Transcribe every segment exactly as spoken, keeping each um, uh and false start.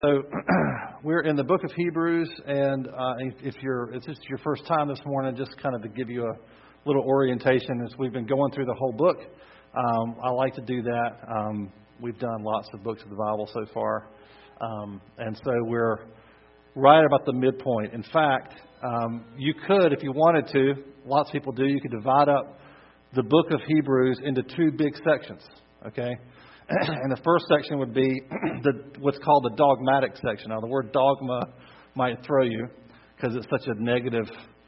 So we're in the book of Hebrews, and uh, if, if you're if this is your first time this morning, just kind of to give you a little orientation as we've been going through the whole book. Um, I like to do that. Um, we've done lots of books of the Bible so far, um, and so we're right about the midpoint. In fact, um, you could, if you wanted to, lots of people do. You could divide up the book of Hebrews into two big sections. Okay. And the first section would be the what's called the dogmatic section. Now, the word dogma might throw you because it's such a negative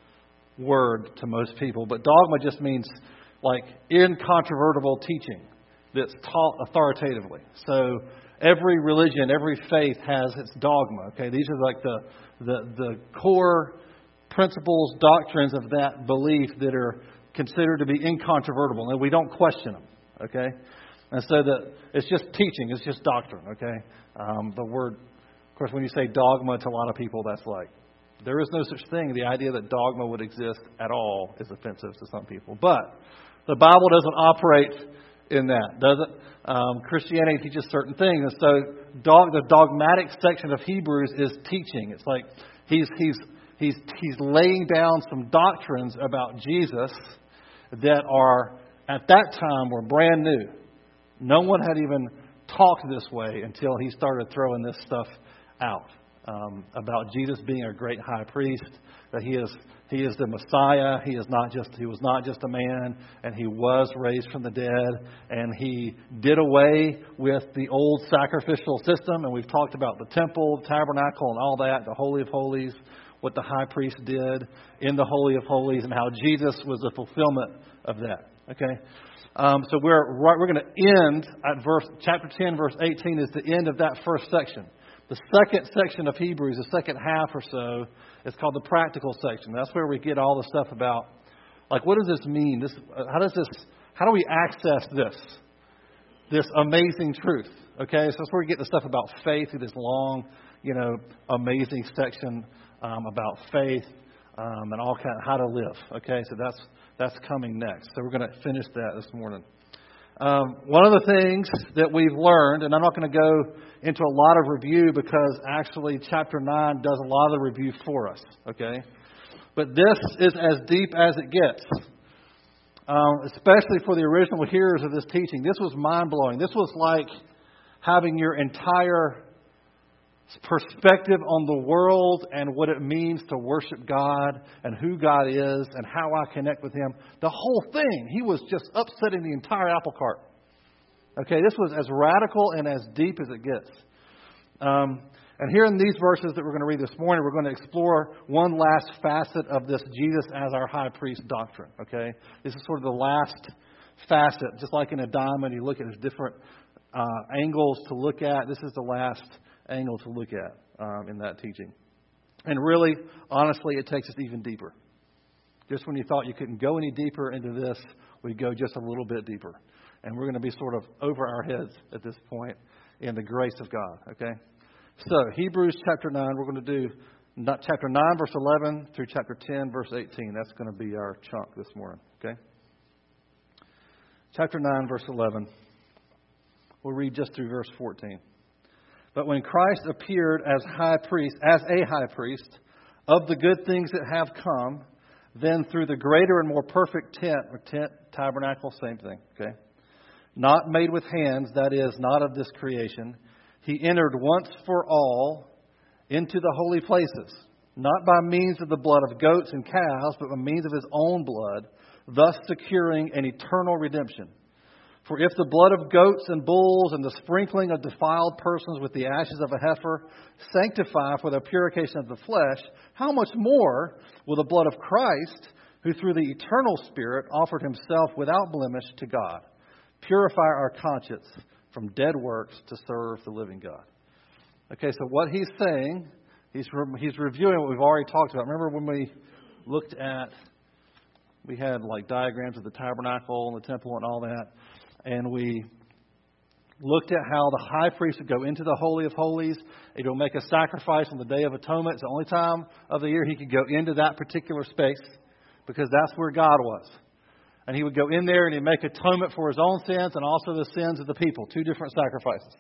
word to most people. But dogma just means like incontrovertible teaching that's taught authoritatively. So every religion, every faith has its dogma. Okay, these are like the the, the core principles, doctrines of that belief that are considered to be incontrovertible, and we don't question them. Okay. And so that it's just teaching, it's just doctrine, okay? Um, the word, of course, when you say dogma to a lot of people, that's like, there is no such thing. The idea that dogma would exist at all is offensive to some people. But the Bible doesn't operate in that, does it? Um, Christianity teaches certain things. And so dog, the dogmatic section of Hebrews is teaching. It's like he's, he's, he's, he's laying down some doctrines about Jesus that are, at that time, were brand new. No one had even talked this way until he started throwing this stuff out um, about Jesus being a great high priest, that he is he is the Messiah. He is not just he was not just a man, and he was raised from the dead, and he did away with the old sacrificial system. And we've talked about the temple, the tabernacle, and all that, the Holy of Holies, what the high priest did in the Holy of Holies, and how Jesus was the fulfillment of that. Okay. Um, so we're right, we're going to end at verse chapter ten, verse eighteen is the end of that first section. The second section of Hebrews, the second half or so, is called the practical section. That's where we get all the stuff about, like, what does this mean? This, how does this? How do we access this? This amazing truth. Okay, so that's where we get the stuff about faith through this long, you know, amazing section um, about faith um, and all kind of how to live. Okay, so that's. That's coming next. So we're going to finish that this morning. Um, one of the things that we've learned, and I'm not going to go into a lot of review because actually chapter nine does a lot of the review for us. Okay, but this is as deep as it gets, um, especially for the original hearers of this teaching. This was mind-blowing. This was like having your entire perspective on the world and what it means to worship God and who God is and how I connect with Him. The whole thing. He was just upsetting the entire apple cart. Okay, this was as radical and as deep as it gets. Um, and here in these verses that we're going to read this morning, we're going to explore one last facet of this Jesus as our high priest doctrine. Okay, this is sort of the last facet. Just like in a diamond, you look at there's different uh, angles to look at. This is the last angle to look at um, in that teaching. And really, honestly, it takes us even deeper. Just when you thought you couldn't go any deeper into this, we go just a little bit deeper. And we're going to be sort of over our heads at this point in the grace of God. Okay? So, Hebrews chapter nine, we're going to do not chapter nine, verse eleven through chapter ten, verse eighteen. That's going to be our chunk this morning. Okay? Chapter nine, verse eleven. We'll read just through verse fourteen. But when Christ appeared as high priest, as a high priest, of the good things that have come, then through the greater and more perfect tent, or tent, tabernacle, same thing, okay? Not made with hands, that is, not of this creation, He entered once for all into the holy places, not by means of the blood of goats and calves, but by means of His own blood, thus securing an eternal redemption. For if the blood of goats and bulls and the sprinkling of defiled persons with the ashes of a heifer sanctify for the purification of the flesh, how much more will the blood of Christ, who through the eternal Spirit offered Himself without blemish to God, purify our conscience from dead works to serve the living God? Okay, so what he's saying, he's re- he's reviewing what we've already talked about. Remember when we looked at, we had like diagrams of the tabernacle and the temple and all that. And we looked at how the high priest would go into the Holy of Holies. He would make a sacrifice on the Day of Atonement. It's the only time of the year he could go into that particular space because that's where God was. And he would go in there and he'd make atonement for his own sins and also the sins of the people. Two different sacrifices.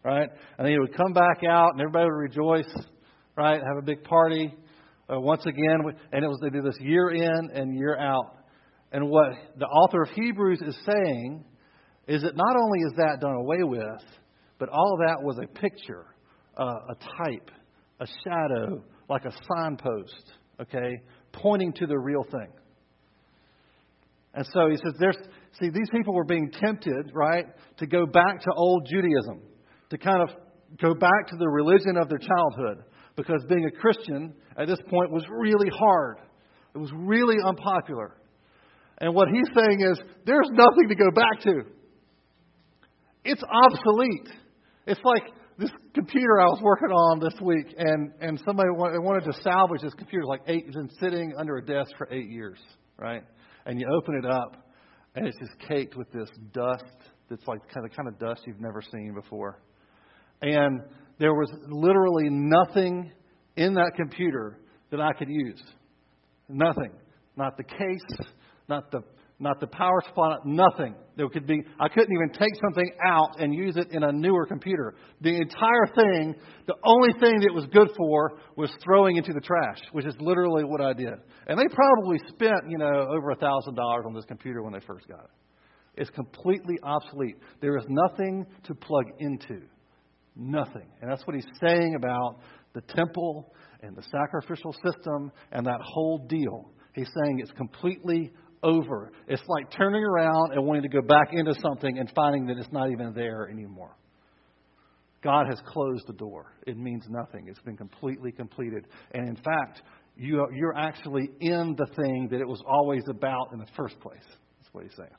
right? And then he would come back out and everybody would rejoice, right? Have a big party uh, once again. And it was, they do this year in and year out. And what the author of Hebrews is saying is that not only is that done away with, but all of that was a picture, uh, a type, a shadow, like a signpost, okay, pointing to the real thing. And so he says, "There's see, these people were being tempted, right, to go back to old Judaism, to kind of go back to the religion of their childhood, because being a Christian at this point was really hard. It was really unpopular. And what he's saying is, there's nothing to go back to. It's obsolete. It's like this computer I was working on this week, and, and somebody wanted to salvage this computer. Like eight, it's been sitting under a desk for eight years, right? And you open it up, and it's just caked with this dust that's like kind of, kind of dust you've never seen before. And there was literally nothing in that computer that I could use. Nothing. Not the case, not the not the power supply, nothing. There could be I couldn't even take something out and use it in a newer computer. The entire thing, the only thing that it was good for was throwing into the trash, which is literally what I did. And they probably spent, you know, over a thousand dollars on this computer when they first got it. It's completely obsolete. There is nothing to plug into. Nothing. And that's what he's saying about the temple and the sacrificial system and that whole deal. He's saying it's completely over. It's like turning around and wanting to go back into something and finding that it's not even there anymore. God has closed the door. It means nothing. It's been completely completed. And in fact, you, you're actually in the thing that it was always about in the first place. That's what he's saying.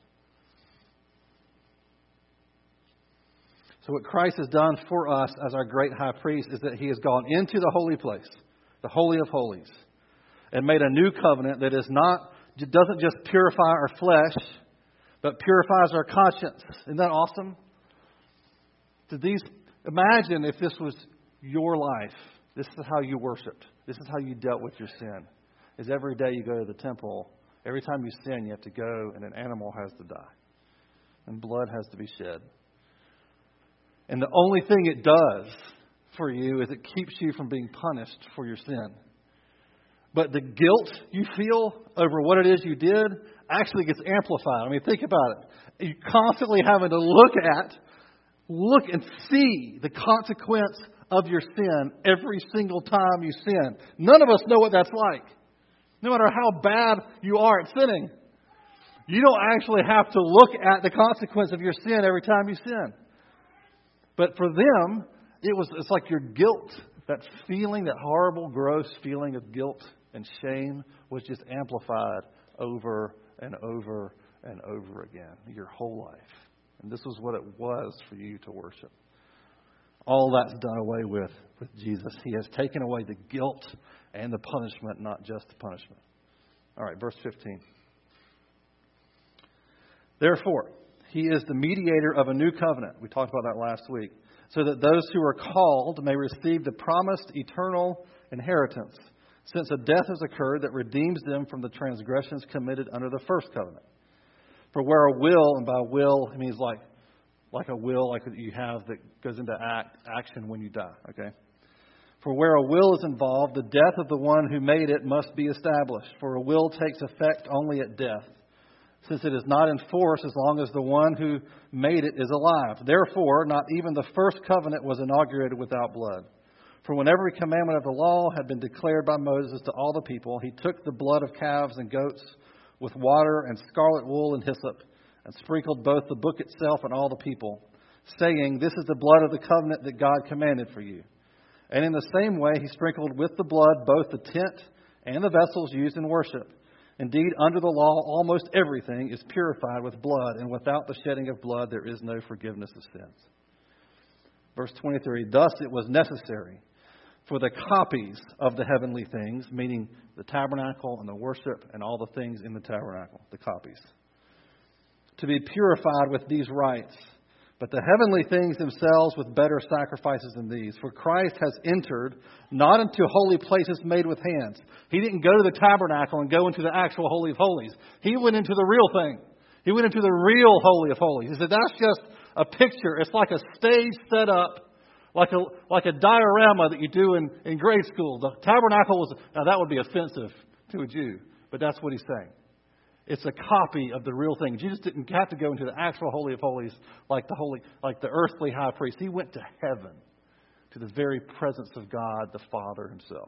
So what Christ has done for us as our great high priest is that he has gone into the holy place, the Holy of Holies, and made a new covenant that is not, doesn't just purify our flesh, but purifies our conscience. Isn't that awesome? Did these, imagine if this was your life. This is how you worshiped. This is how you dealt with your sin. Is every day you go to the temple, every time you sin, you have to go and an animal has to die. And blood has to be shed. And the only thing it does for you is it keeps you from being punished for your sin. But the guilt you feel over what it is you did actually gets amplified. I mean, think about it. You're constantly having to look at, look and see the consequence of your sin every single time you sin. None of us know what that's like. No matter how bad you are at sinning, you don't actually have to look at the consequence of your sin every time you sin. But for them, it was it's like your guilt, that feeling, that horrible, gross feeling of guilt and shame was just amplified over and over and over again, your whole life. And this was what it was for you to worship. All that's done away with with Jesus. He has taken away the guilt and the punishment, not just the punishment. All right, verse fifteen. Therefore, he is the mediator of a new covenant. We talked about that last week. So that those who are called may receive the promised eternal inheritance, since a death has occurred that redeems them from the transgressions committed under the first covenant. For where a will, and by will, it means like, like a will like you have that goes into act, action when you die. Okay. For where a will is involved, the death of the one who made it must be established. For a will takes effect only at death, since it is not in force as long as the one who made it is alive. Therefore, not even the first covenant was inaugurated without blood. For when every commandment of the law had been declared by Moses to all the people, he took the blood of calves and goats with water and scarlet wool and hyssop, and sprinkled both the book itself and all the people, saying, "This is the blood of the covenant that God commanded for you." And in the same way, he sprinkled with the blood both the tent and the vessels used in worship. Indeed, under the law, almost everything is purified with blood, and without the shedding of blood, there is no forgiveness of sins. Verse twenty-three, thus it was necessary for the copies of the heavenly things, meaning the tabernacle and the worship and all the things in the tabernacle, the copies, to be purified with these rites, but the heavenly things themselves with better sacrifices than these. For Christ has entered not into holy places made with hands. He didn't go to the tabernacle and go into the actual Holy of Holies. He went into the real thing. He went into the real Holy of Holies. He said, that's just a picture. It's like a stage set up Like a like a diorama that you do in, in grade school. The tabernacle was, now that would be offensive to a Jew, but that's what he's saying. It's a copy of the real thing. Jesus didn't have to go into the actual Holy of Holies like the holy, like the earthly high priest. He went to heaven, to the very presence of God, the Father himself.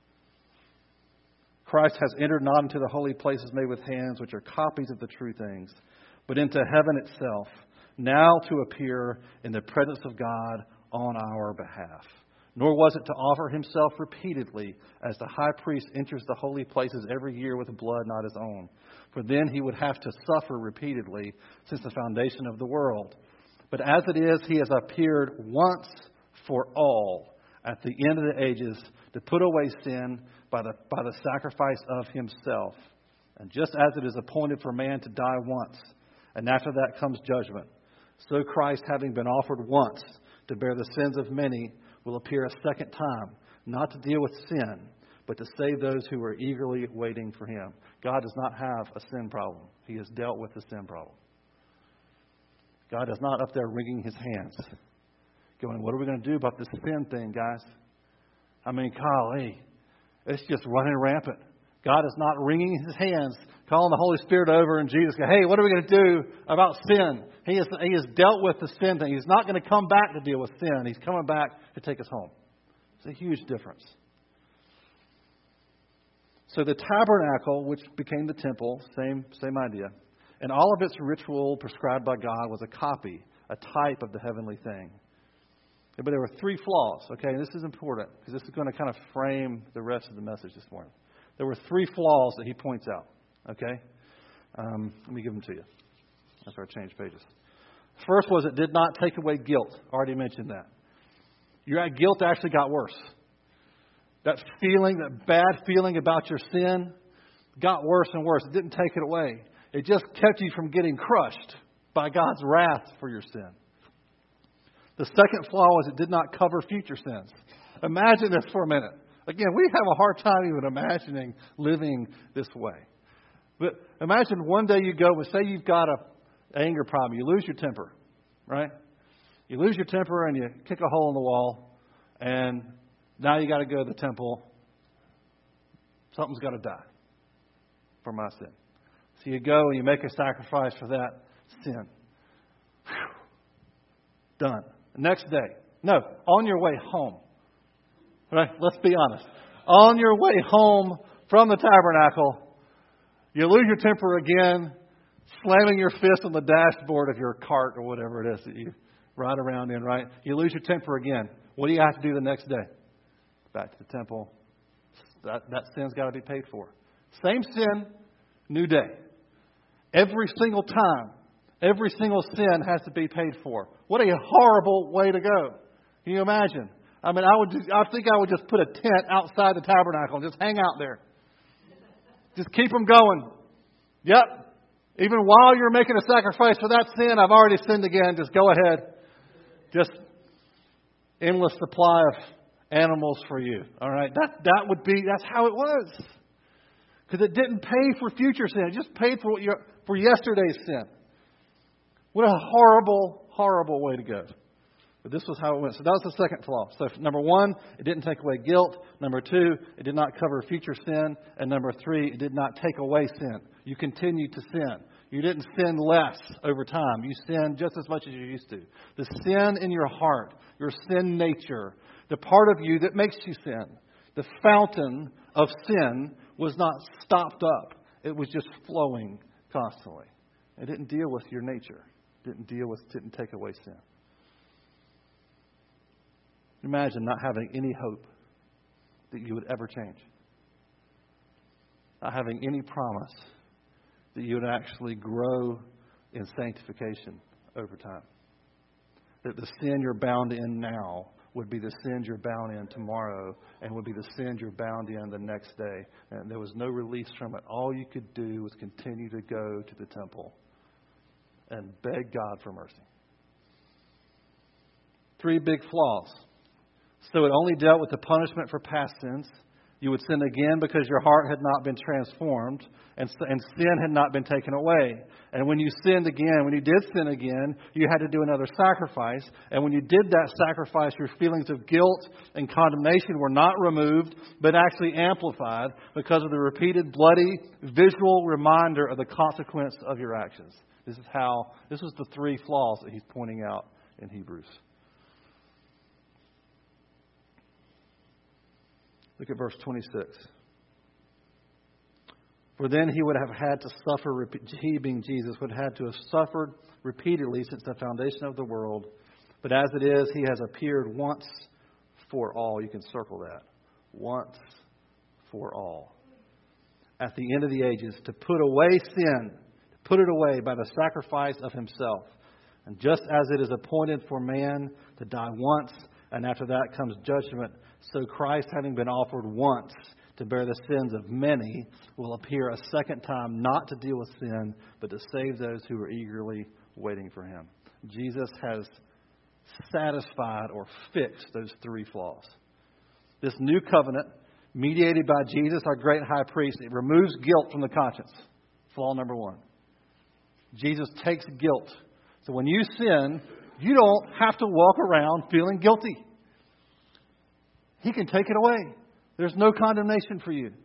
Christ has entered not into the holy places made with hands, which are copies of the true things, but into heaven itself, now to appear in the presence of God on our behalf. Nor was it to offer himself repeatedly, as the high priest enters the holy places every year with blood not his own. For then he would have to suffer repeatedly since the foundation of the world. But as it is, he has appeared once for all at the end of the ages to put away sin by the, by the sacrifice of himself. And just as it is appointed for man to die once, and after that comes judgment, so Christ, having been offered once to bear the sins of many, will appear a second time, not to deal with sin, but to save those who are eagerly waiting for him. God does not have a sin problem. He has dealt with the sin problem. God is not up there wringing his hands, going, what are we going to do about this sin thing, guys? I mean, golly, it's just running rampant. God is not wringing his hands, calling the Holy Spirit over, and Jesus going, hey, what are we going to do about sin? He has, he has dealt with the sin thing. He's not going to come back to deal with sin. He's coming back to take us home. It's a huge difference. So the tabernacle, which became the temple, same, same idea, and all of its ritual prescribed by God was a copy, a type of the heavenly thing. But there were three flaws, okay? And this is important because this is going to kind of frame the rest of the message this morning. There were three flaws that he points out, okay? Um, let me give them to you. That's where I changed pages. First was it did not take away guilt. Already mentioned that. Your guilt actually got worse. That feeling, that bad feeling about your sin got worse and worse. It didn't take it away. It just kept you from getting crushed by God's wrath for your sin. The second flaw was it did not cover future sins. Imagine this for a minute. Again, we have a hard time even imagining living this way. But imagine one day you go, and say you've got a anger problem. You lose your temper, right? You lose your temper and you kick a hole in the wall, and now you got to go to the temple. Something's got to die for my sin. So you go and you make a sacrifice for that sin. Whew. Done. Next day. No, on your way home. Right? Let's be honest. On your way home from the tabernacle, you lose your temper again, slamming your fist on the dashboard of your cart or whatever it is that you ride around in, right? You lose your temper again. What do you have to do the next day? Back to the temple. That, that sin's got to be paid for. Same sin, new day. Every single time, every single sin has to be paid for. What a horrible way to go. Can you imagine? I mean, I would just, I think I would just put a tent outside the tabernacle and just hang out there. Just keep them going. Yep. Even while you're making a sacrifice for that sin, I've already sinned again. Just go ahead. Just endless supply of animals for you. All right. That, that would be, that's how it was. Because it didn't pay for future sin. It just paid for, what your, for yesterday's sin. What a horrible, horrible way to go. But this was how it went. So that was the second flaw. So number one, it didn't take away guilt. Number two, it did not cover future sin. And number three, it did not take away sin. You continued to sin. You didn't sin less over time. You sinned just as much as you used to. The sin in your heart, your sin nature, the part of you that makes you sin, the fountain of sin was not stopped up. It was just flowing constantly. It didn't deal with your nature. It didn't deal with, didn't take away sin. Imagine not having any hope that you would ever change. Not having any promise that you would actually grow in sanctification over time. That the sin you're bound in now would be the sins you're bound in tomorrow and would be the sins you're bound in the next day. And there was no release from it. All you could do was continue to go to the temple and beg God for mercy. Three big flaws. So it only dealt with the punishment for past sins. You would sin again because your heart had not been transformed and, and sin had not been taken away. And when you sinned again, when you did sin again, you had to do another sacrifice. And when you did that sacrifice, your feelings of guilt and condemnation were not removed, but actually amplified because of the repeated bloody visual reminder of the consequence of your actions. This is how, this is the three flaws that he's pointing out in Hebrews. Look at verse twenty-six. For then he would have had to suffer, he being Jesus, would have had to have suffered repeatedly since the foundation of the world. But as it is, he has appeared once for all. You can circle that. Once for all. At the end of the ages, to put away sin, to put it away by the sacrifice of himself. And just as it is appointed for man to die once, and after that comes judgment, so Christ, having been offered once to bear the sins of many, will appear a second time, not to deal with sin, but to save those who are eagerly waiting for him. Jesus has satisfied or fixed those three flaws. This new covenant, mediated by Jesus, our great high priest, it removes guilt from the conscience. Flaw number one. Jesus takes guilt. So when you sin, you don't have to walk around feeling guilty. He can take it away. There's no condemnation for you.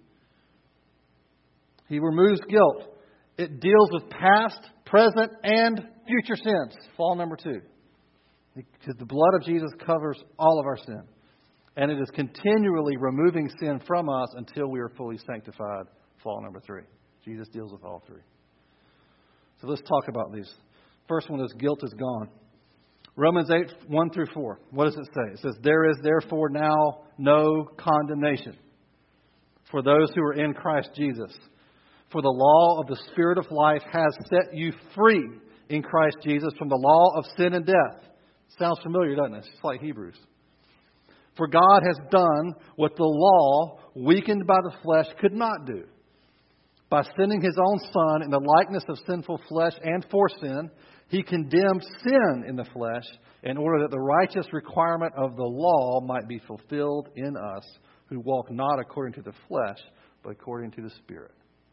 He removes guilt. It deals with past, present, and future sins. Flaw number two. Because the blood of Jesus covers all of our sin. And it is continually removing sin from us until we are fully sanctified. Flaw number three. Jesus deals with all three. So let's talk about these. First one is guilt is gone. Romans eight, one through four. What does it say? It says, there is therefore now no condemnation for those who are in Christ Jesus. For the law of the Spirit of life has set you free in Christ Jesus from the law of sin and death. Sounds familiar, doesn't it? It's like Hebrews. For God has done what the law, weakened by the flesh, could not do. By sending His own Son in the likeness of sinful flesh and for sin, He condemned sin in the flesh in order that the righteous requirement of the law might be fulfilled in us who walk not according to the flesh, but according to the Spirit.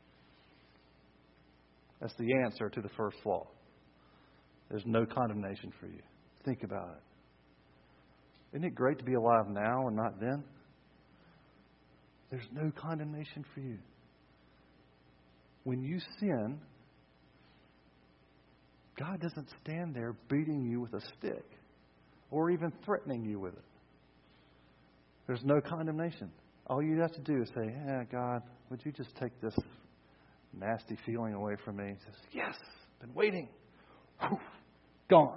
That's the answer to the first flaw. There's no condemnation for you. Think about it. Isn't it great to be alive now and not then? There's no condemnation for you. When you sin, God doesn't stand there beating you with a stick or even threatening you with it. There's no condemnation. All you have to do is say, yeah, God, would you just take this nasty feeling away from me? He says, yes, been waiting. Whew, gone.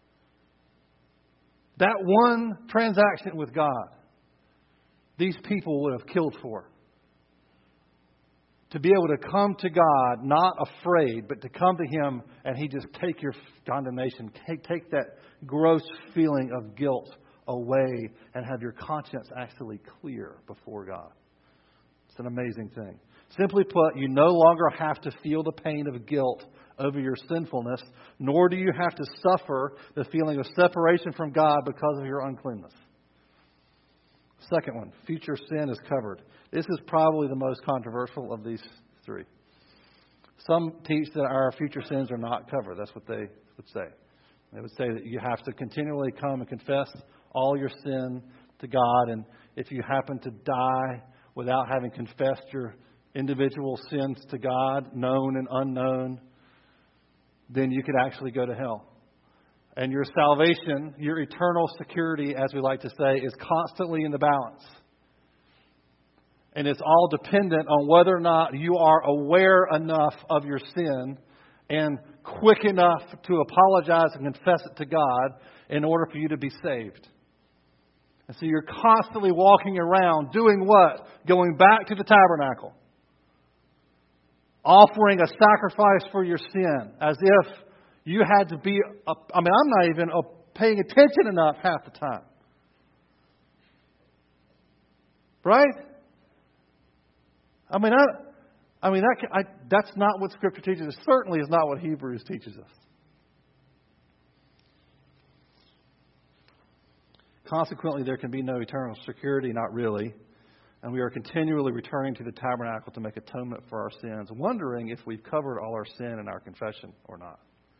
That one transaction with God, these people would have killed for. To be able to come to God, not afraid, but to come to Him and He just take your condemnation, take, take that gross feeling of guilt away and have your conscience actually clear before God. It's an amazing thing. Simply put, you no longer have to feel the pain of guilt over your sinfulness, nor do you have to suffer the feeling of separation from God because of your uncleanness. Second one, future sin is covered. This is probably the most controversial of these three. Some teach that our future sins are not covered. That's what they would say. They would say that you have to continually come and confess all your sin to God. And if you happen to die without having confessed your individual sins to God, known and unknown, then you could actually go to hell. And your salvation, your eternal security, as we like to say, is constantly in the balance. And it's all dependent on whether or not you are aware enough of your sin and quick enough to apologize and confess it to God in order for you to be saved. And so you're constantly walking around doing what? Going back to the tabernacle. Offering a sacrifice for your sin as if you had to be, I mean, I'm not even paying attention enough half the time. Right? I mean, I, I mean that, I, that's not what Scripture teaches. It certainly is not what Hebrews teaches us. Consequently, there can be no eternal security, not really. And we are continually returning to the tabernacle to make atonement for our sins, wondering if we've covered all our sin in our confession or not.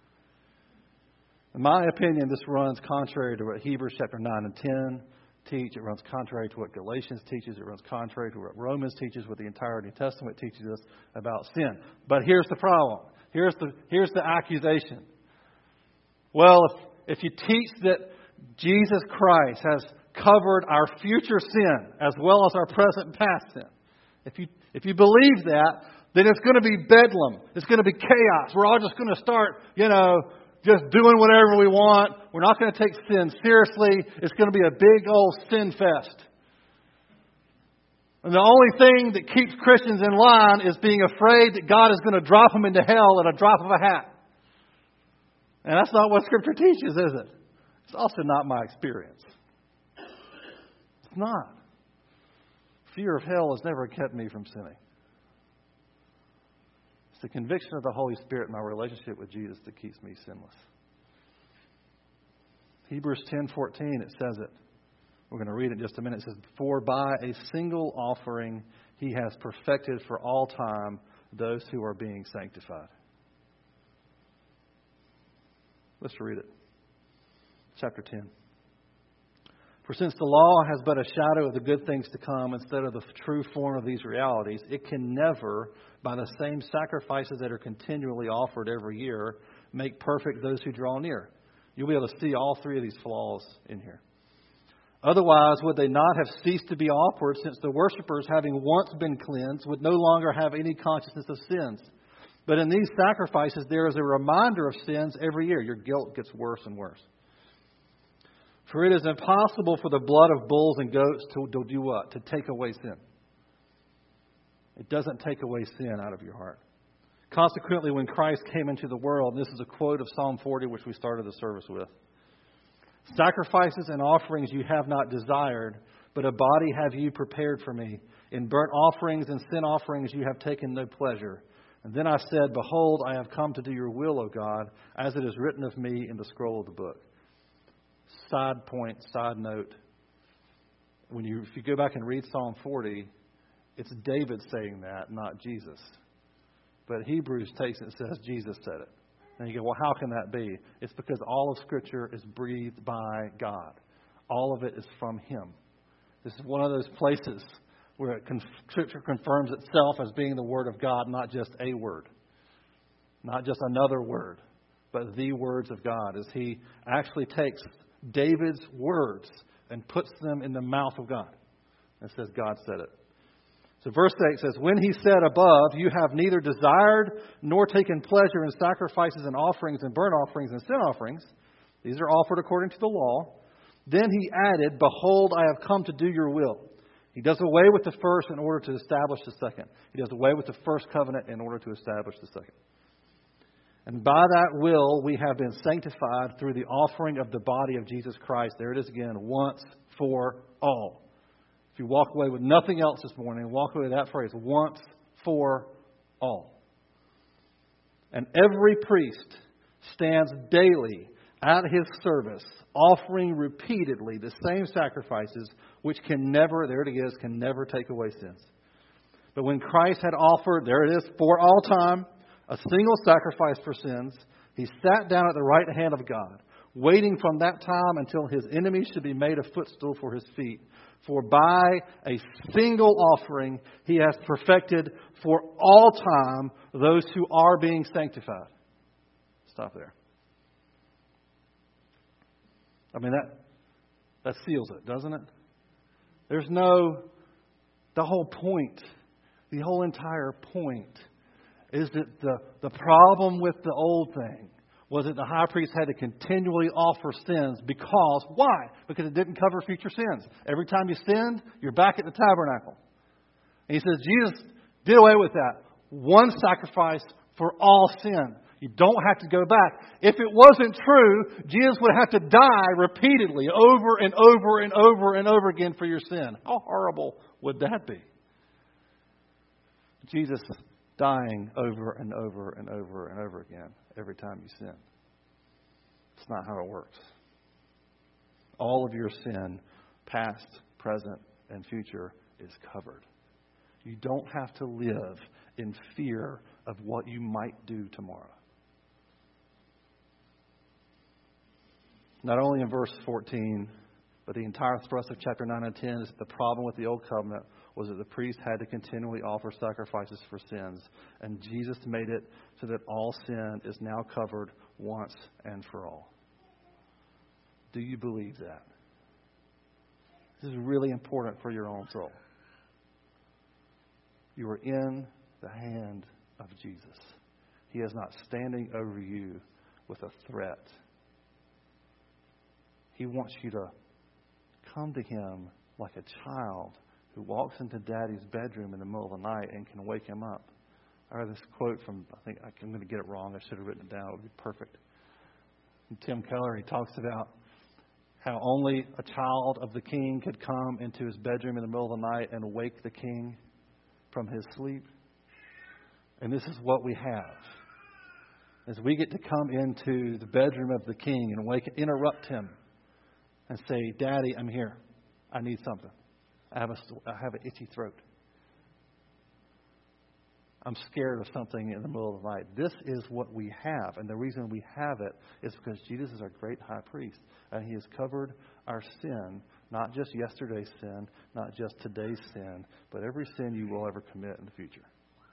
In my opinion, this runs contrary to what Hebrews chapter nine and ten teach. It runs contrary to what Galatians teaches. It runs contrary to what Romans teaches, what the entire New Testament teaches us about sin. But here's the problem. Here's the, here's the accusation. Well, if, if you teach that Jesus Christ has covered our future sin as well as our present and past sin, if you if you believe that, then it's going to be bedlam. It's going to be chaos. We're all just going to start, you know, just doing whatever we want. We're not going to take sin seriously. It's going to be a big old sin fest. And the only thing that keeps Christians in line is being afraid that God is going to drop them into hell at a drop of a hat. And that's not what Scripture teaches, is it? It's also not my experience. It's not. Fear of hell has never kept me from sinning. It's the conviction of the Holy Spirit in my relationship with Jesus that keeps me sinless. Hebrews ten fourteen, it says it. We're going to read it in just a minute. It says, "For by a single offering he has perfected for all time those who are being sanctified." Let's read it. Chapter ten. "For since the law has but a shadow of the good things to come instead of the true form of these realities, it can never, by the same sacrifices that are continually offered every year, make perfect those who draw near." You'll be able to see all three of these flaws in here. "Otherwise, would they not have ceased to be offered, since the worshippers, having once been cleansed, would no longer have any consciousness of sins? But in these sacrifices, there is a reminder of sins every year." Your guilt gets worse and worse. "For it is impossible for the blood of bulls and goats to, to do what? To take away sin." It doesn't take away sin out of your heart. "Consequently, when Christ came into the world," and this is a quote of Psalm forty, which we started the service with, "sacrifices and offerings you have not desired, but a body have you prepared for me. In burnt offerings and sin offerings you have taken no pleasure. And then I said, Behold, I have come to do your will, O God, as it is written of me in the scroll of the book." Side point, side note. When you, if you go back and read Psalm forty, it's David saying that, not Jesus. But Hebrews takes it and says Jesus said it. And you go, well, how can that be? It's because all of Scripture is breathed by God. All of it is from Him. This is one of those places where it, Scripture confirms itself as being the Word of God, not just a word. Not just another word, but the words of God, as He actually takes David's words and puts them in the mouth of God. And says God said it. So verse eight says, "When he said above, you have neither desired nor taken pleasure in sacrifices and offerings and burnt offerings and sin offerings. These are offered according to the law. Then he added, Behold, I have come to do your will." He does away with the first in order to establish the second. He does away with the first covenant in order to establish the second. "And by that will we have been sanctified through the offering of the body of Jesus Christ." There it is again, once for all. If you walk away with nothing else this morning, walk away with that phrase, once for all. "And every priest stands daily at his service, offering repeatedly the same sacrifices, which can never," there it is, "can never take away sins. But when Christ had offered," there it is, "for all time, a single sacrifice for sins, he sat down at the right hand of God, waiting from that time until his enemies should be made a footstool for his feet. For by a single offering he has perfected for all time those who are being sanctified." Stop there. I mean, that that seals it, doesn't it? There's no, the whole point, the whole entire point is that the, the problem with the old thing was that the high priest had to continually offer sins because, why? Because it didn't cover future sins. Every time you sinned, you're back at the tabernacle. And he says Jesus did away with that. One sacrifice for all sin. You don't have to go back. If it wasn't true, Jesus would have to die repeatedly over and over and over and over again for your sin. How horrible would that be? Jesus dying over and over and over and over again every time you sin. It's not how it works. All of your sin, past, present, and future is covered. You don't have to live in fear of what you might do tomorrow. Not only in verse fourteen, but the entire thrust of chapter nine and ten is that the problem with the old covenant was that the priest had to continually offer sacrifices for sins. And Jesus made it so that all sin is now covered once and for all. Do you believe that? This is really important for your own soul. You are in the hand of Jesus. He is not standing over you with a threat. He wants you to come to Him like a child who walks into Daddy's bedroom in the middle of the night and can wake him up. I read this quote from, I think I'm going to get it wrong. I should have written it down. It would be perfect. From Tim Keller, he talks about how only a child of the king could come into his bedroom in the middle of the night and wake the king from his sleep. And this is what we have. As we get to come into the bedroom of the king and wake, interrupt him and say, Daddy, I'm here. I need something. I have a, I have an itchy throat. I'm scared of something in the middle of the night. This is what we have. And the reason we have it is because Jesus is our great high priest. And He has covered our sin, not just yesterday's sin, not just today's sin, but every sin you will ever commit in the future.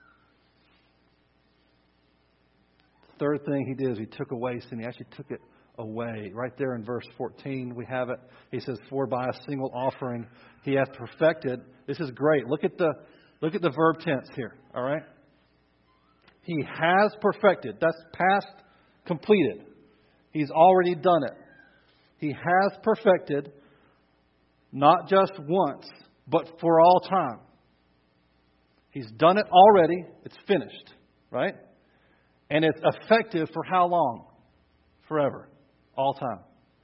The third thing He did is He took away sin. He actually took it away. Right there in verse fourteen, we have it. He says, for by a single offering He hath perfected. This is great. Look at the look at the verb tense here. All right? He has perfected. That's past completed. He's already done it. He has perfected not just once, but for all time. He's done it already. It's finished. Right? And it's effective for how long? Forever. All time.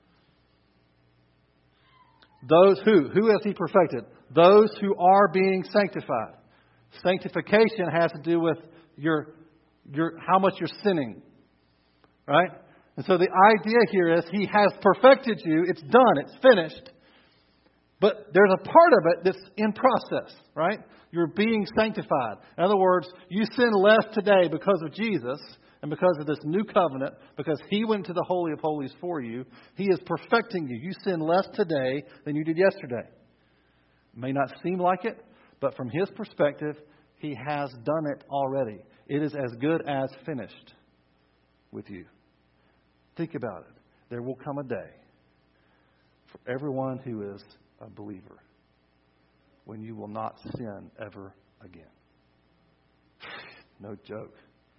Those who, who has He perfected? Those who are being sanctified. Sanctification has to do with your, your, how much you're sinning. Right? And so the idea here is He has perfected you. It's done. It's finished. But there's a part of it that's in process. Right? You're being sanctified. In other words, you sin less today because of Jesus. And because of this new covenant, because He went to the Holy of Holies for you, He is perfecting you. You sin less today than you did yesterday. It may not seem like it, but from His perspective, He has done it already. It is as good as finished with you. Think about it. There will come a day for everyone who is a believer when you will not sin ever again. No joke.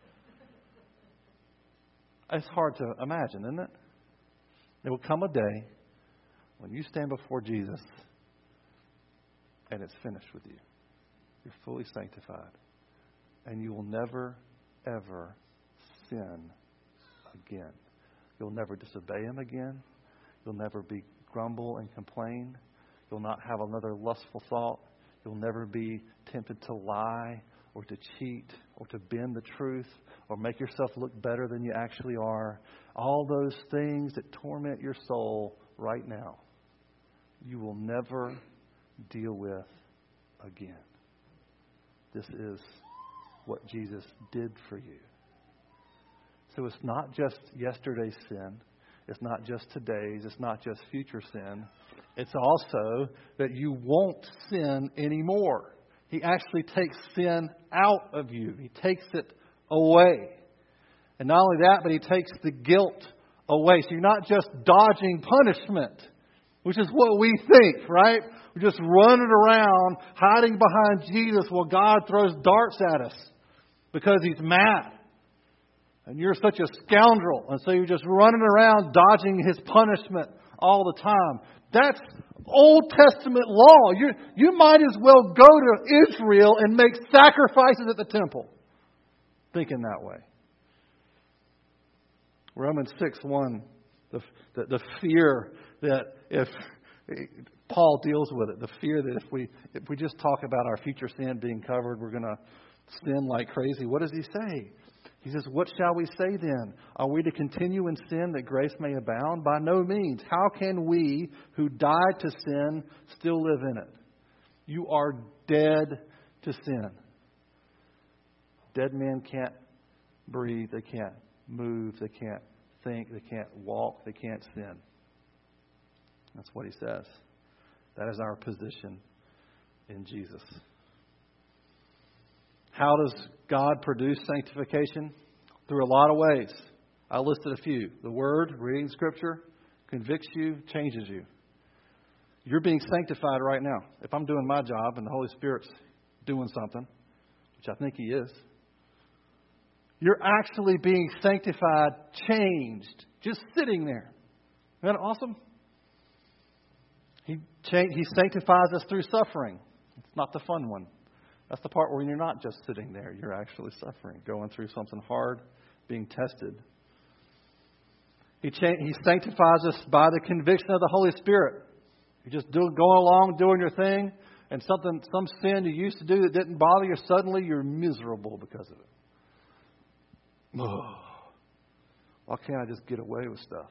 It's hard to imagine, isn't it? There will come a day when you stand before Jesus and it's finished with you. You're fully sanctified. And you will never, ever sin again. You'll never disobey Him again. You'll never be grumble and complain. You'll not have another lustful thought. You'll never be tempted to lie or to cheat, or to bend the truth, or make yourself look better than you actually are. All those things that torment your soul right now, you will never deal with again. This is what Jesus did for you. So it's not just yesterday's sin. It's not just today's. It's not just future sin. It's also that you won't sin anymore. He actually takes sin out of you. He takes it away. And not only that, but He takes the guilt away. So you're not just dodging punishment, which is what we think, right? We're just running around, hiding behind Jesus while God throws darts at us because He's mad. And you're such a scoundrel. And so you're just running around dodging His punishment all the time. That's Old Testament law. You, you might as well go to Israel and make sacrifices at the temple. Thinking that way. Romans six one, the, the, the fear that if Paul deals with it, the fear that if we if we just talk about our future sin being covered, we're going to sin like crazy. What does he say? He says, what shall we say then? Are we to continue in sin that grace may abound? By no means. How can we who died to sin still live in it? You are dead to sin. Dead men can't breathe. They can't move. They can't think. They can't walk. They can't sin. That's what he says. That is our position in Jesus. How does God produce sanctification? Through a lot of ways. I listed a few. The Word, reading Scripture, convicts you, changes you. You're being sanctified right now. If I'm doing my job and the Holy Spirit's doing something, which I think He is, you're actually being sanctified, changed, just sitting there. Isn't that awesome? He cha- He sanctifies us through suffering. It's not the fun one. That's the part where you're not just sitting there. You're actually suffering, going through something hard, being tested. He, cha- he sanctifies us by the conviction of the Holy Spirit. You're just do, going along, doing your thing, and something, some sin you used to do that didn't bother you, suddenly you're miserable because of it. Oh, why can't I just get away with stuff?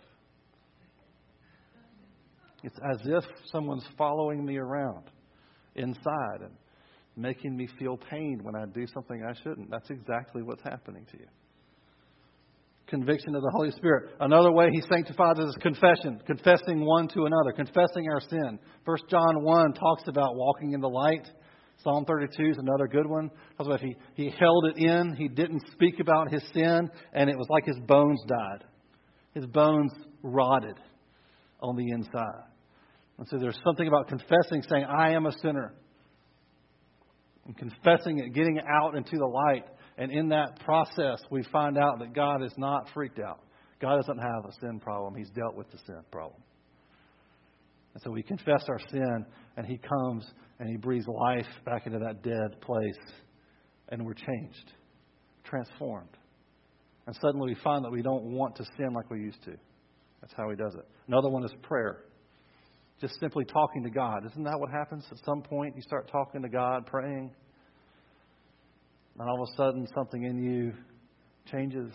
It's as if someone's following me around inside and making me feel pain when I do something I shouldn't. That's exactly what's happening to you. Conviction of the Holy Spirit. Another way He sanctifies us is confession. Confessing one to another. Confessing our sin. First John one talks about walking in the light. Psalm thirty-two is another good one. Talks about he, he held it in. He didn't speak about his sin. And it was like his bones died. His bones rotted on the inside. And so there's something about confessing, saying, I am a sinner. And confessing it, getting it out into the light. And in that process, we find out that God is not freaked out. God doesn't have a sin problem. He's dealt with the sin problem. And so we confess our sin, and He comes and He breathes life back into that dead place. And we're changed, transformed. And suddenly we find that we don't want to sin like we used to. That's how He does it. Another one is prayer. Just simply talking to God. Isn't that what happens? At some point, you start talking to God, praying. And all of a sudden, something in you changes.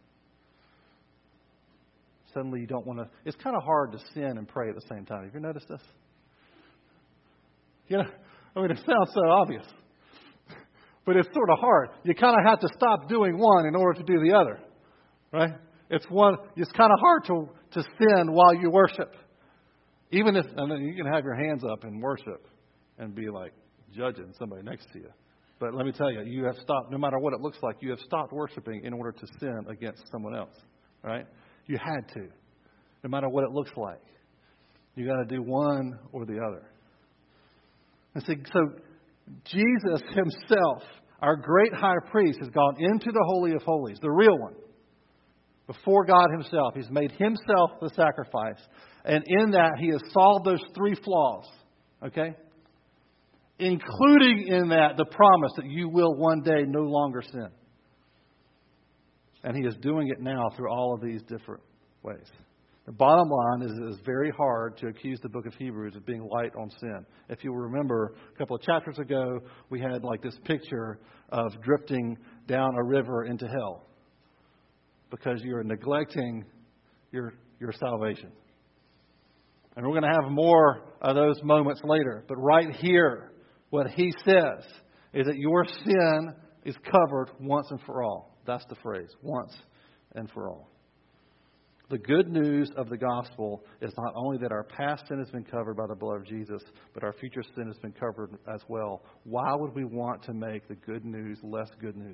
Suddenly, you don't want to... It's kind of hard to sin and pray at the same time. Have you noticed this? You know, I mean, it sounds so obvious. But it's sort of hard. You kind of have to stop doing one in order to do the other. Right? It's one. It's kind of hard to, to sin while you worship. Even if... I mean, you can have your hands up and worship and be like judging somebody next to you. But let me tell you, you have stopped, no matter what it looks like, you have stopped worshiping in order to sin against someone else. Right? You had to. No matter what it looks like. You got to do one or the other. And so, so Jesus Himself, our great high priest, has gone into the Holy of Holies, the real one, before God Himself. He's made Himself the sacrifice. And in that, He has solved those three flaws. Okay? Including in that the promise that you will one day no longer sin. And He is doing it now through all of these different ways. The bottom line is it is very hard to accuse the book of Hebrews of being light on sin. If you remember, a couple of chapters ago, we had like this picture of drifting down a river into hell. Because you're neglecting your, your salvation. And we're going to have more of those moments later. But right here, what he says is that your sin is covered once and for all. That's the phrase, once and for all. The good news of the gospel is not only that our past sin has been covered by the blood of Jesus, but our future sin has been covered as well. Why would we want to make the good news less good news?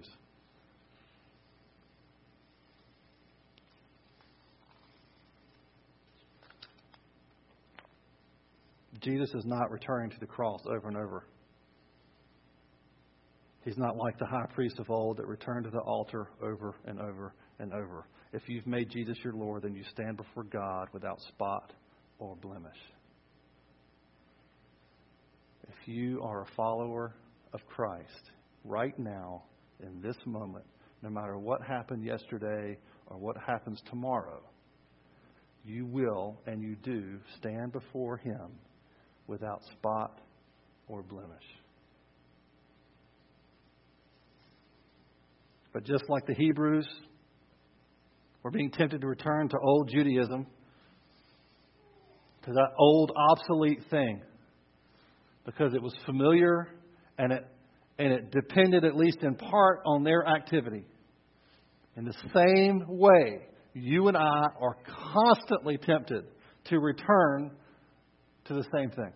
Jesus is not returning to the cross over and over. He's not like the high priest of old that returned to the altar over and over and over. If you've made Jesus your Lord, then you stand before God without spot or blemish. If you are a follower of Christ right now, in this moment, no matter what happened yesterday or what happens tomorrow, you will and you do stand before Him without spot or blemish. But just like the Hebrews were being tempted to return to old Judaism, to that old obsolete thing, because it was familiar and it and it depended at least in part on their activity. In the same way, you and I are constantly tempted to return to the same thing.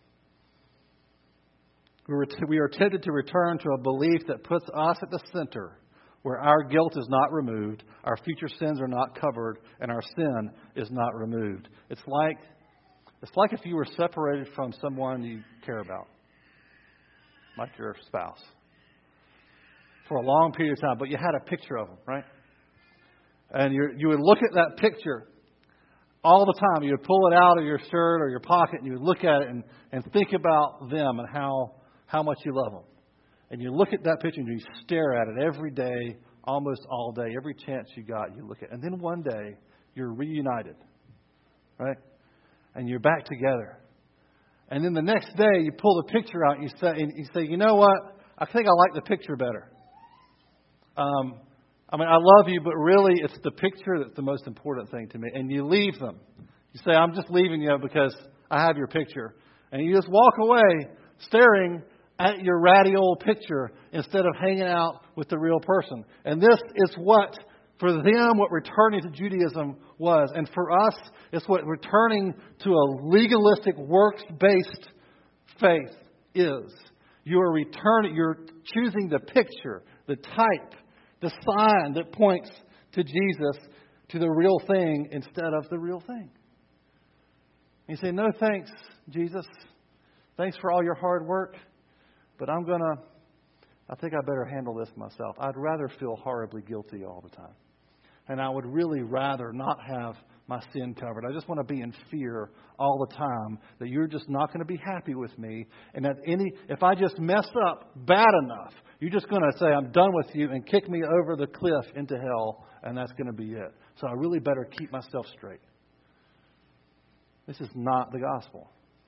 We are tempted to return to a belief that puts us at the center, where our guilt is not removed, our future sins are not covered, and our sin is not removed. It's like it's like if you were separated from someone you care about, like your spouse, for a long period of time, but you had a picture of them, right? And you you would look at that picture all the time. You would pull it out of your shirt or your pocket, and you would look at it and, and think about them and how, how much you love them. And you look at that picture and you stare at it every day, almost all day, every chance you got, you look at it. And then one day, you're reunited, right? And you're back together. And then the next day, you pull the picture out and you say, and you say, you know what? I think I like the picture better. Um, I mean, I love you, but really, it's the picture that's the most important thing to me. And you leave them. You say, I'm just leaving you because I have your picture. And you just walk away staring at your ratty old picture instead of hanging out with the real person. And this is what, for them, what returning to Judaism was. And for us, it's what returning to a legalistic, works-based faith is. You are returning, you're choosing the picture, the type, the sign that points to Jesus, to the real thing instead of the real thing. And you say, no thanks, Jesus. Thanks for all your hard work. But I'm going to, I think I better handle this myself. I'd rather feel horribly guilty all the time. And I would really rather not have my sin covered. I just want to be in fear all the time that you're just not going to be happy with me. And that any, if I just mess up bad enough, you're just going to say, I'm done with you and kick me over the cliff into hell. And that's going to be it. So I really better keep myself straight. This is not the gospel.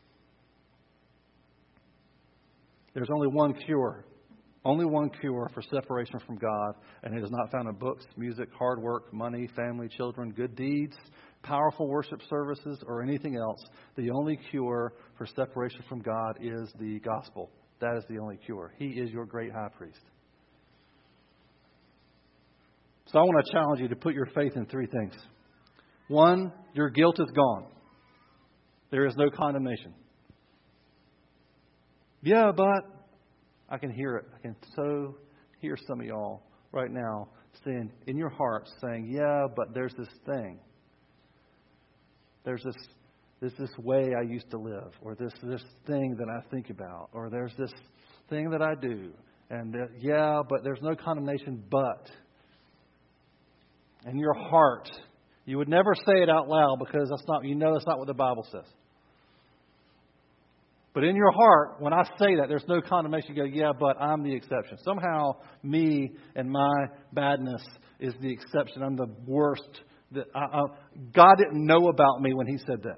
There's only one cure. Only one cure for separation from God. And it is not found in books, music, hard work, money, family, children, good deeds, powerful worship services, or anything else. The only cure for separation from God is the gospel. That is the only cure. He is your great high priest. So I want to challenge you to put your faith in three things. One, your guilt is gone. There is no condemnation. Yeah, but I can hear it. I can so hear some of y'all right now saying in your hearts saying, yeah, but there's this thing. There's this there's this way I used to live, or this this thing that I think about, or there's this thing that I do. And uh, yeah, but there's no condemnation, but in your heart, you would never say it out loud because that's not, you know, that's not what the Bible says. But in your heart, when I say that, there's no condemnation. You go, yeah, but I'm the exception. Somehow, me and my badness is the exception. I'm the worst. That I, I, God didn't know about me when He said that.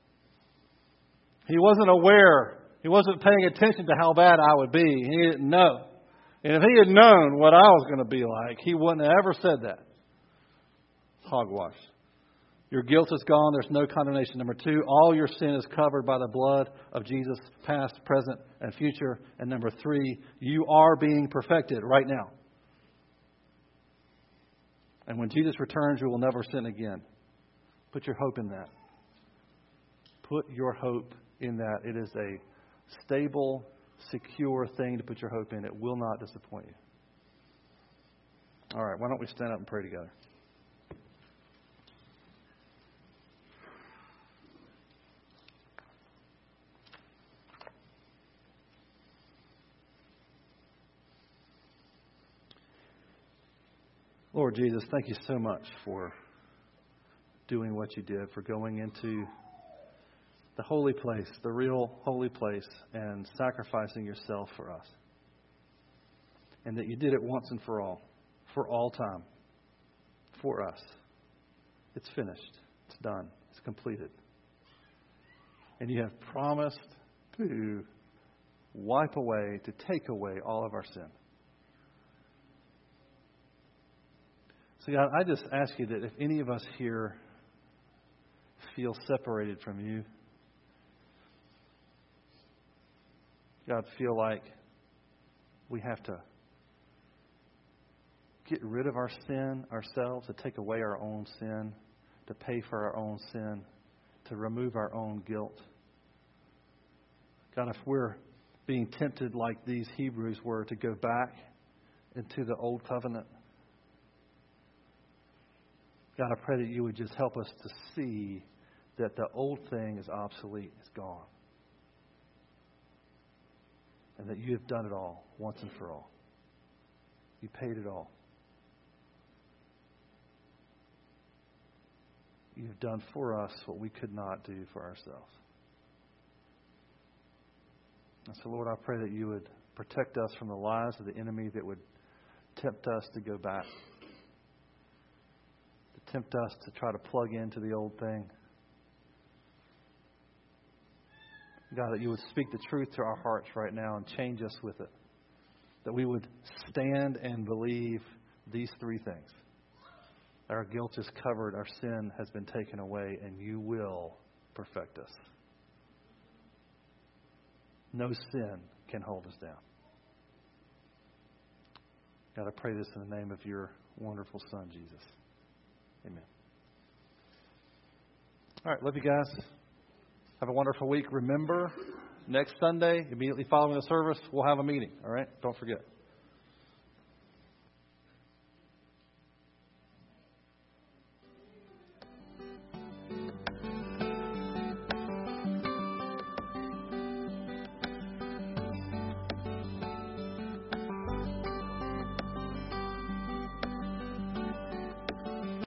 He wasn't aware. He wasn't paying attention to how bad I would be. He didn't know. And if He had known what I was going to be like, He wouldn't have ever said that. Hogwash. Your guilt is gone. There's no condemnation. Number two, all your sin is covered by the blood of Jesus, past, present, and future. And number three, you are being perfected right now. And when Jesus returns, you will never sin again. Put your hope in that. Put your hope in that. It is a stable, secure thing to put your hope in. It will not disappoint you. All right, why don't we stand up and pray together? Lord Jesus, thank you so much for doing what you did, for going into the holy place, the real holy place, and sacrificing yourself for us. And that you did it once and for all, for all time, for us. It's finished. It's done. It's completed. And you have promised to wipe away, to take away all of our sin. So God, I just ask you that if any of us here feel separated from you, God, feel like we have to get rid of our sin ourselves, to take away our own sin, to pay for our own sin, to remove our own guilt. God, if we're being tempted like these Hebrews were to go back into the old covenant, God, I pray that you would just help us to see that the old thing is obsolete, it's gone. And that you have done it all, once and for all. You paid it all. You have done for us what we could not do for ourselves. And so, Lord, I pray that you would protect us from the lies of the enemy that would tempt us to go back, to tempt us to try to plug into the old thing. God, that you would speak the truth to our hearts right now and change us with it. That we would stand and believe these three things. Our guilt is covered, our sin has been taken away, and you will perfect us. No sin can hold us down. God, I pray this in the name of your wonderful Son, Jesus. Amen. All right, love you guys. Have a wonderful week. Remember, next Sunday, immediately following the service, we'll have a meeting. All right? Don't forget.